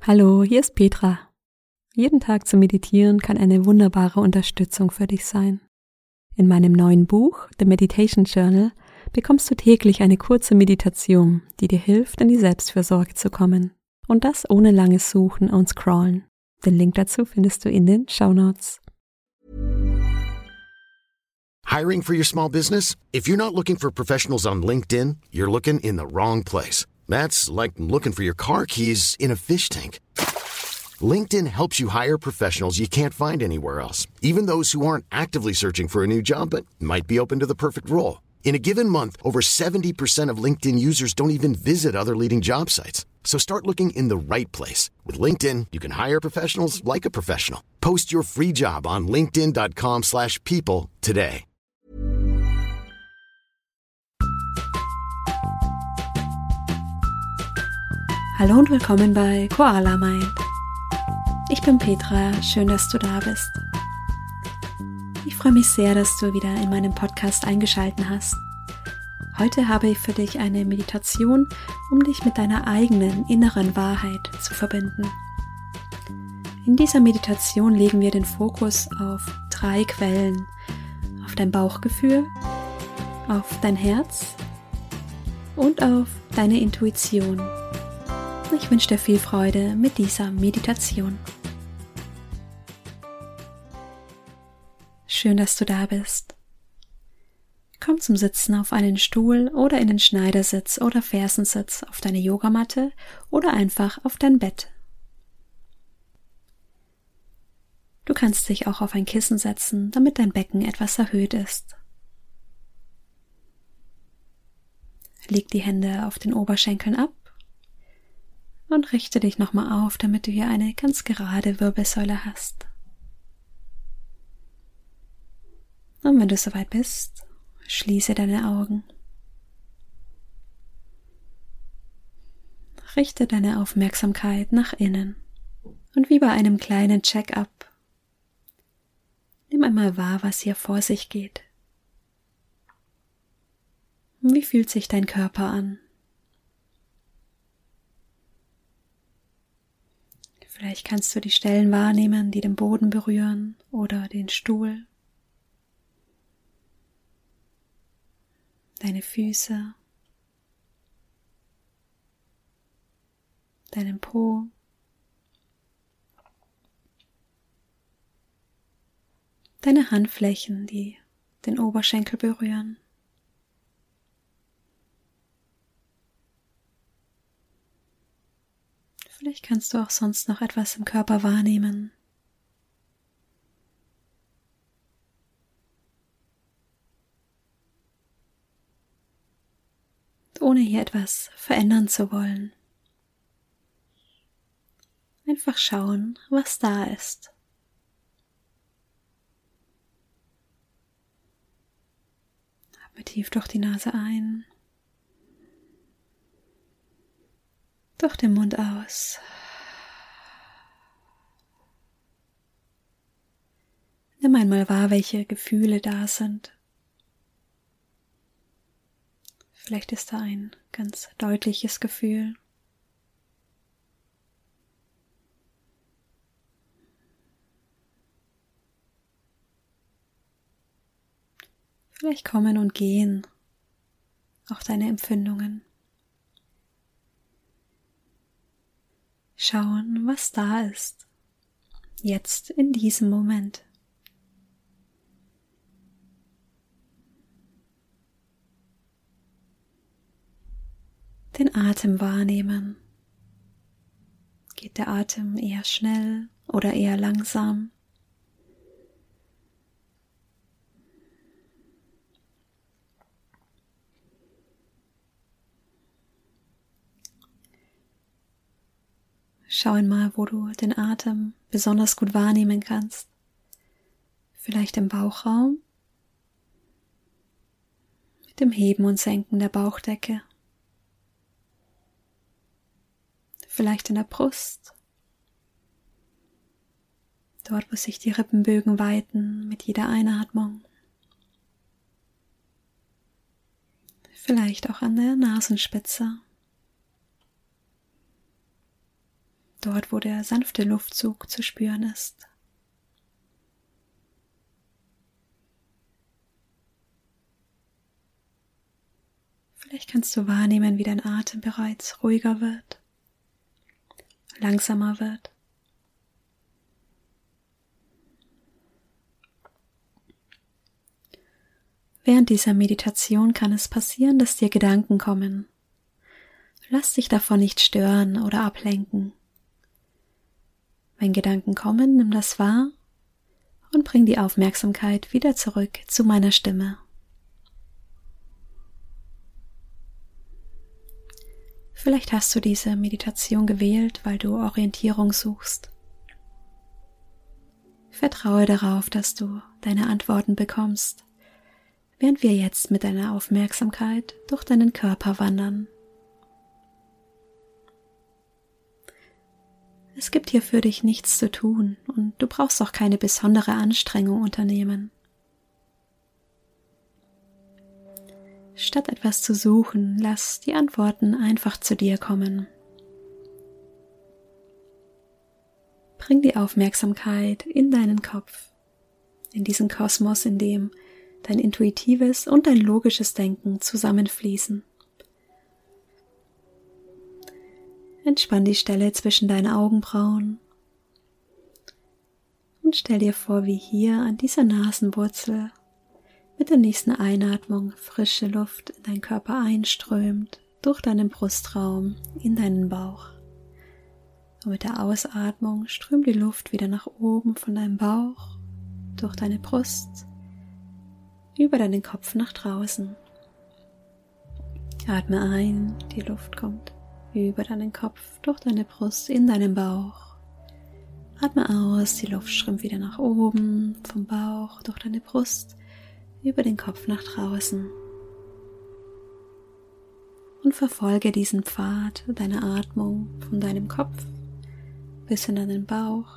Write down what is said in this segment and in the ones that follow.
Hallo, hier ist Petra. Jeden Tag zu meditieren kann eine wunderbare Unterstützung für dich sein. In meinem neuen Buch, The Meditation Journal, bekommst du täglich eine kurze Meditation, die dir hilft, in die Selbstfürsorge zu kommen. Und das ohne langes Suchen und Scrollen. Den Link dazu findest du in den Shownotes. Hiring for your small business? If you're not looking for professionals on LinkedIn, you're looking in the wrong place. That's like looking for your car keys in a fish tank. LinkedIn helps you hire professionals you can't find anywhere else, even those who aren't actively searching for a new job but might be open to the perfect role. In a given month, over 70% of LinkedIn users don't even visit other leading job sites. So start looking in the right place. With LinkedIn, you can hire professionals like a professional. Post your free job on linkedin.com/people today. Hallo und willkommen bei Koala Mind. Ich bin Petra, schön, dass du da bist. Ich freue mich sehr, dass du wieder in meinem Podcast eingeschaltet hast. Heute habe ich für dich eine Meditation, um dich mit deiner eigenen inneren Wahrheit zu verbinden. In dieser Meditation legen wir den Fokus auf 3 Quellen: auf dein Bauchgefühl, auf dein Herz und auf deine Intuition. Ich wünsche dir viel Freude mit dieser Meditation. Schön, dass du da bist. Komm zum Sitzen auf einen Stuhl oder in den Schneidersitz oder Fersensitz auf deine Yogamatte oder einfach auf dein Bett. Du kannst dich auch auf ein Kissen setzen, damit dein Becken etwas erhöht ist. Leg die Hände auf den Oberschenkeln ab und richte dich nochmal auf, damit du hier eine ganz gerade Wirbelsäule hast. Und wenn du soweit bist, schließe deine Augen. Richte deine Aufmerksamkeit nach innen und wie bei einem kleinen Check-up, nimm einmal wahr, was hier vor sich geht. Wie fühlt sich dein Körper an? Vielleicht kannst du die Stellen wahrnehmen, die den Boden berühren oder den Stuhl, deine Füße, deinen Po, deine Handflächen, die den Oberschenkel berühren. Vielleicht kannst du auch sonst noch etwas im Körper wahrnehmen. Ohne hier etwas verändern zu wollen. Einfach schauen, was da ist. Atme tief durch die Nase ein. Durch den Mund aus. Nimm einmal wahr, welche Gefühle da sind. Vielleicht ist da ein ganz deutliches Gefühl. Vielleicht kommen und gehen auch deine Empfindungen. Schauen, was da ist, jetzt in diesem Moment. Den Atem wahrnehmen. Geht der Atem eher schnell oder eher langsam? Schau einmal, wo du den Atem besonders gut wahrnehmen kannst. Vielleicht im Bauchraum, mit dem Heben und Senken der Bauchdecke. Vielleicht in der Brust, dort wo sich die Rippenbögen weiten mit jeder Einatmung. Vielleicht auch an der Nasenspitze. dort wo der sanfte Luftzug zu spüren ist. Vielleicht kannst du wahrnehmen, wie dein Atem bereits ruhiger wird, langsamer wird. Während dieser Meditation kann es passieren, dass dir Gedanken kommen. Lass dich davon nicht stören oder ablenken. Wenn Gedanken kommen, nimm das wahr und bring die Aufmerksamkeit wieder zurück zu meiner Stimme. Vielleicht hast du diese Meditation gewählt, weil du Orientierung suchst. Vertraue darauf, dass du deine Antworten bekommst, während wir jetzt mit deiner Aufmerksamkeit durch deinen Körper wandern. Es gibt hier für dich nichts zu tun und du brauchst auch keine besondere Anstrengung unternehmen. Statt etwas zu suchen, lass die Antworten einfach zu dir kommen. Bring die Aufmerksamkeit in deinen Kopf, in diesen Kosmos, in dem dein intuitives und dein logisches Denken zusammenfließen. Entspann die Stelle zwischen deinen Augenbrauen und stell dir vor, wie hier an dieser Nasenwurzel mit der nächsten Einatmung frische Luft in deinen Körper einströmt, durch deinen Brustraum in deinen Bauch. Und mit der Ausatmung strömt die Luft wieder nach oben von deinem Bauch, durch deine Brust, über deinen Kopf nach draußen. Atme ein, die Luft kommt über deinen Kopf, durch deine Brust, in deinen Bauch. Atme aus, die Luft strömt wieder nach oben, vom Bauch, durch deine Brust, über den Kopf nach draußen. Und verfolge diesen Pfad deiner Atmung von deinem Kopf bis in deinen Bauch,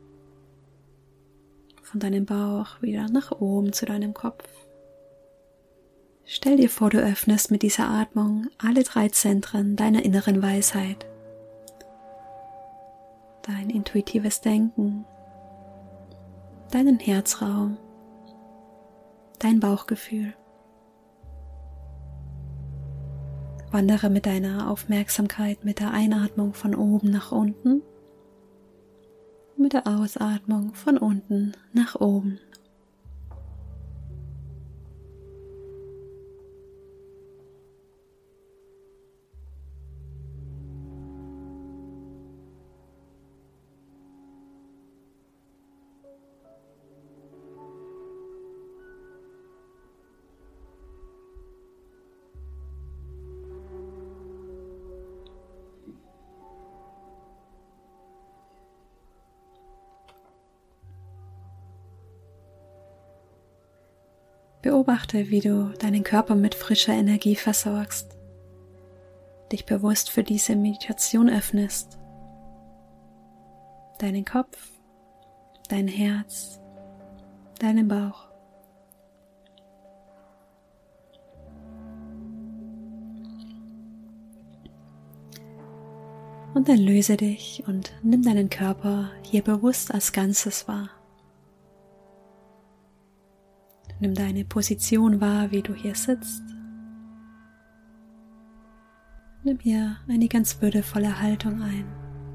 von deinem Bauch wieder nach oben zu deinem Kopf. Stell dir vor, du öffnest mit dieser Atmung alle 3 Zentren deiner inneren Weisheit. Dein intuitives Denken, deinen Herzraum, dein Bauchgefühl. Wandere mit deiner Aufmerksamkeit mit der Einatmung von oben nach unten, mit der Ausatmung von unten nach oben. Beobachte, wie du deinen Körper mit frischer Energie versorgst, dich bewusst für diese Meditation öffnest, deinen Kopf, dein Herz, deinen Bauch. Und dann löse dich und nimm deinen Körper hier bewusst als Ganzes wahr. Nimm deine Position wahr, wie du hier sitzt. Nimm hier eine ganz würdevolle Haltung ein.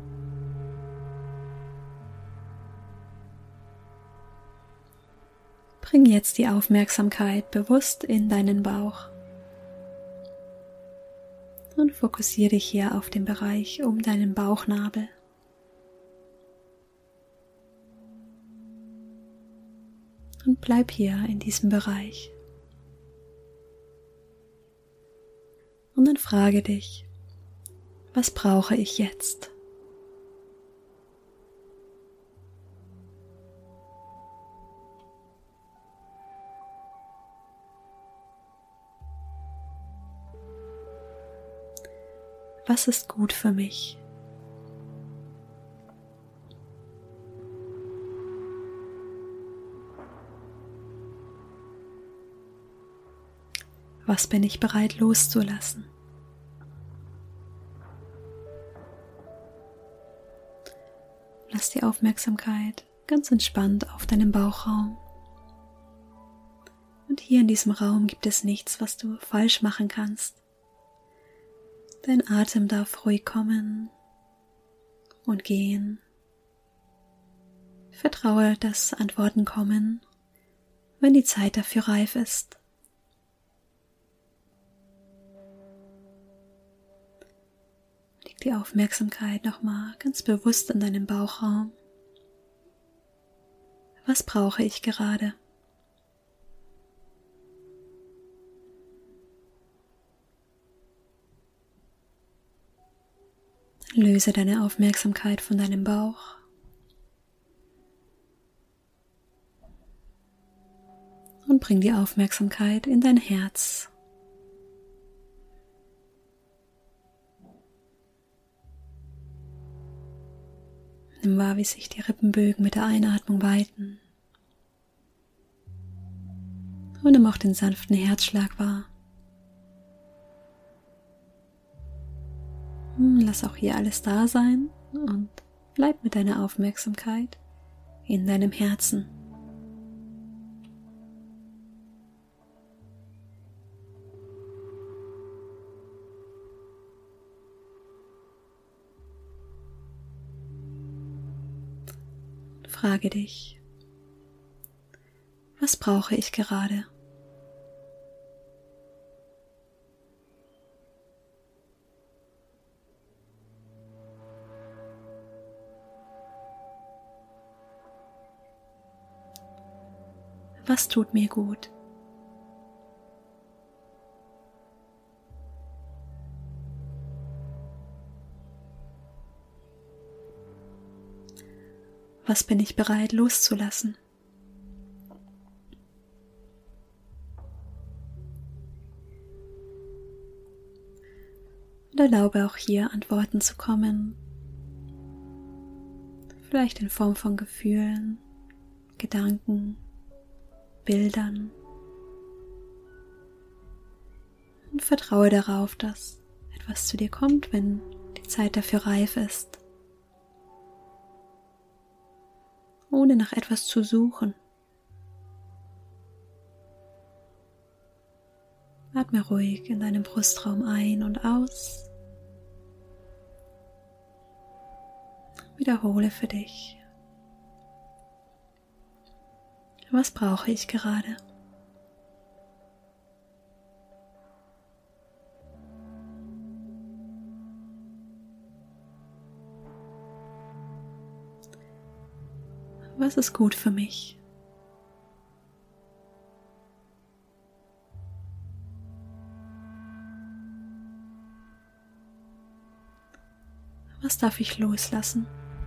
Bring jetzt die Aufmerksamkeit bewusst in deinen Bauch und fokussiere dich hier auf den Bereich um deinen Bauchnabel. Und bleib hier in diesem Bereich. Und dann frage dich, was brauche ich jetzt? Was ist gut für mich? Was bin ich bereit loszulassen? Lass die Aufmerksamkeit ganz entspannt auf deinem Bauchraum. Und hier in diesem Raum gibt es nichts, was du falsch machen kannst. Dein Atem darf ruhig kommen und gehen. Vertraue, dass Antworten kommen, wenn die Zeit dafür reif ist. Leg die Aufmerksamkeit nochmal ganz bewusst in deinem Bauchraum. Was brauche ich gerade? Löse deine Aufmerksamkeit von deinem Bauch. Und bring die Aufmerksamkeit in dein Herz. Nimm wahr, wie sich die Rippenbögen mit der Einatmung weiten. Und nimm auch den sanften Herzschlag wahr. Lass auch hier alles da sein und bleib mit deiner Aufmerksamkeit in deinem Herzen. Frage dich, was brauche ich gerade? Was tut mir gut? Was bin ich bereit loszulassen? Und erlaube auch hier Antworten zu kommen. Vielleicht in Form von Gefühlen, Gedanken, Bildern. Und vertraue darauf, dass etwas zu dir kommt, wenn die Zeit dafür reif ist. Ohne nach etwas zu suchen. Atme ruhig in deinem Brustraum ein und aus. Wiederhole für dich. Was brauche ich gerade? Was ist gut für mich? Was darf ich loslassen?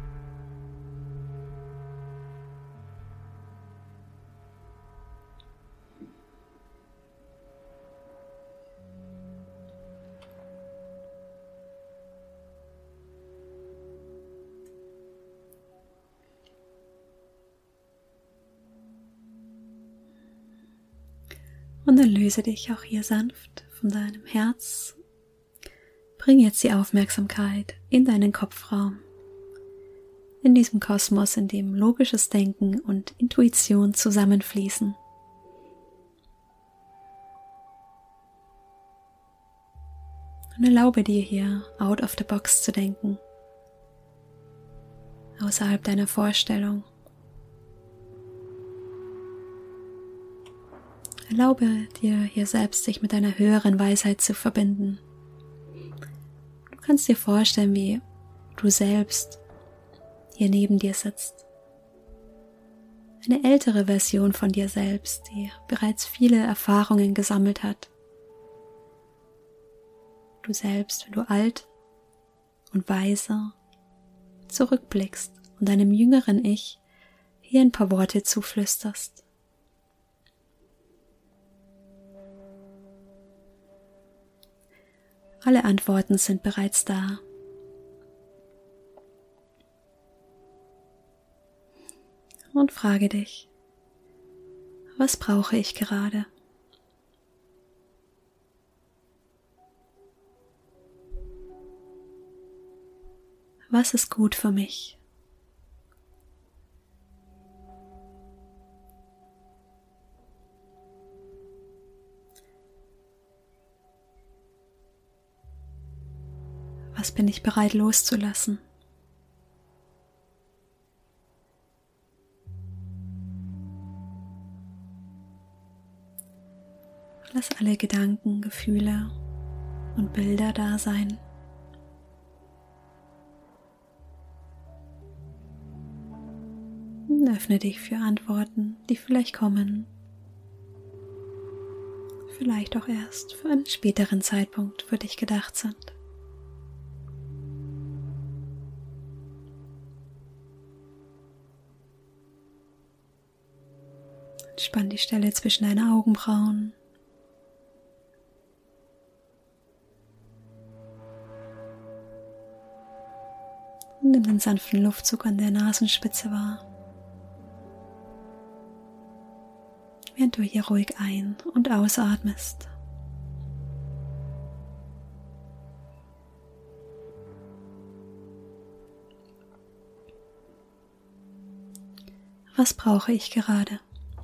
Und dann löse dich auch hier sanft von deinem Herz. Bring jetzt die Aufmerksamkeit in deinen Kopfraum. In diesem Kosmos, in dem logisches Denken und Intuition zusammenfließen. Und erlaube dir hier, out of the box zu denken. Außerhalb deiner Vorstellung. Erlaube dir hier selbst, sich mit deiner höheren Weisheit zu verbinden. Du kannst dir vorstellen, wie du selbst hier neben dir sitzt. Eine ältere Version von dir selbst, die bereits viele Erfahrungen gesammelt hat. Du selbst, wenn du alt und weise zurückblickst und deinem jüngeren Ich hier ein paar Worte zuflüsterst. Alle Antworten sind bereits da. Und frage dich, was brauche ich gerade? Was ist gut für mich? Was bin ich bereit loszulassen? Lass alle Gedanken, Gefühle und Bilder da sein. Und öffne dich für Antworten, die vielleicht kommen. Vielleicht auch erst für einen späteren Zeitpunkt für dich gedacht sind. Entspann die Stelle zwischen deinen Augenbrauen. Und nimm den sanften Luftzug an der Nasenspitze wahr, während du hier ruhig ein- und ausatmest. Was brauche ich gerade?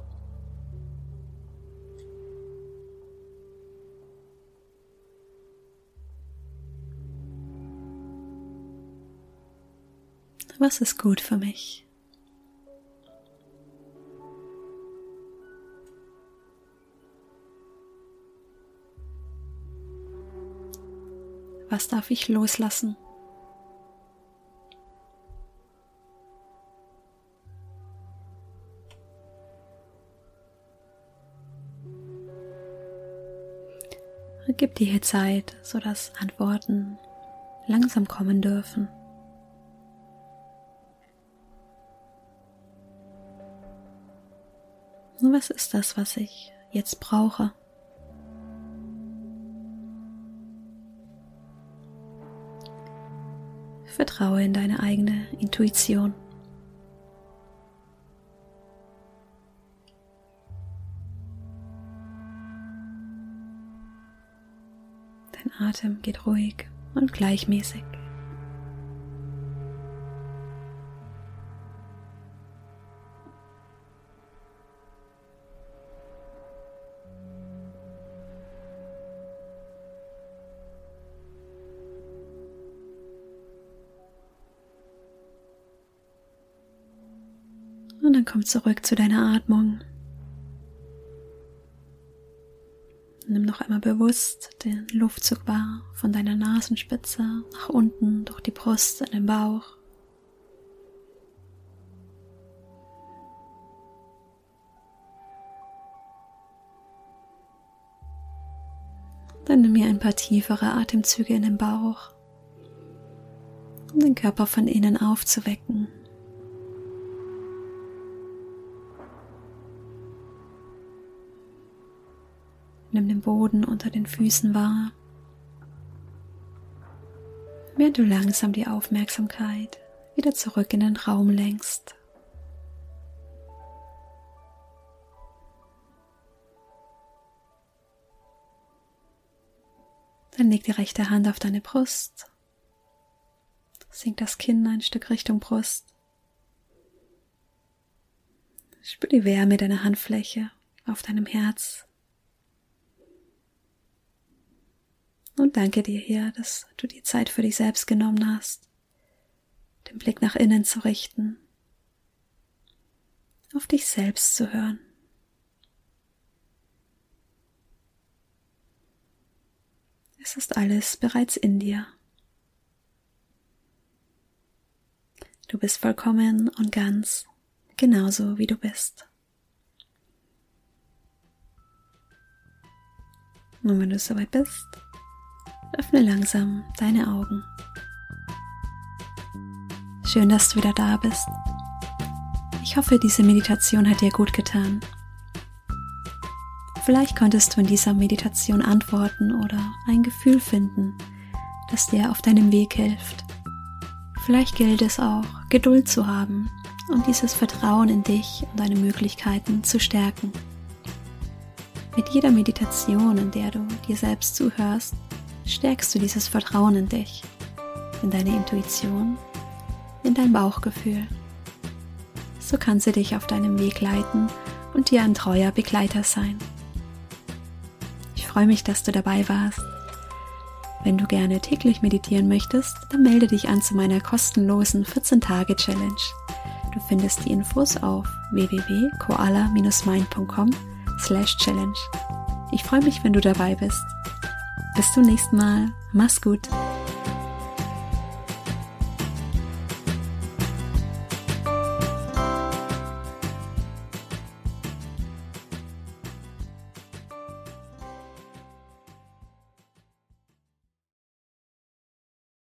Was ist gut für mich? Was darf ich loslassen? Gib dir hier Zeit, sodass Antworten langsam kommen dürfen. Was ist das, was ich jetzt brauche? Vertraue in deine eigene Intuition. Dein Atem geht ruhig und gleichmäßig. Und dann komm zurück zu deiner Atmung. Nimm noch einmal bewusst den Luftzug wahr von deiner Nasenspitze nach unten durch die Brust in den Bauch. Dann nimm mir ein paar tiefere Atemzüge in den Bauch, um den Körper von innen aufzuwecken. Nimm den Boden unter den Füßen wahr, während du langsam die Aufmerksamkeit wieder zurück in den Raum lenkst. Dann leg die rechte Hand auf deine Brust, senk das Kinn ein Stück Richtung Brust. Spür die Wärme deiner Handfläche auf deinem Herz. Und danke dir hier, dass du die Zeit für dich selbst genommen hast, den Blick nach innen zu richten, auf dich selbst zu hören. Es ist alles bereits in dir. Du bist vollkommen und ganz, genauso wie du bist. Und wenn du soweit bist, öffne langsam deine Augen. Schön, dass du wieder da bist. Ich hoffe, diese Meditation hat dir gut getan. Vielleicht konntest du in dieser Meditation antworten oder ein Gefühl finden, das dir auf deinem Weg hilft. Vielleicht gilt es auch, Geduld zu haben und dieses Vertrauen in dich und deine Möglichkeiten zu stärken. Mit jeder Meditation, in der du dir selbst zuhörst, stärkst du dieses Vertrauen in dich, in deine Intuition, in dein Bauchgefühl. So kann sie dich auf deinem Weg leiten und dir ein treuer Begleiter sein. Ich freue mich, dass du dabei warst. Wenn du gerne täglich meditieren möchtest, dann melde dich an zu meiner kostenlosen 14-Tage-Challenge. Du findest die Infos auf www.koala-mind.com/challenge. Ich freue mich, wenn du dabei bist. Bis zum nächsten Mal. Mach's gut.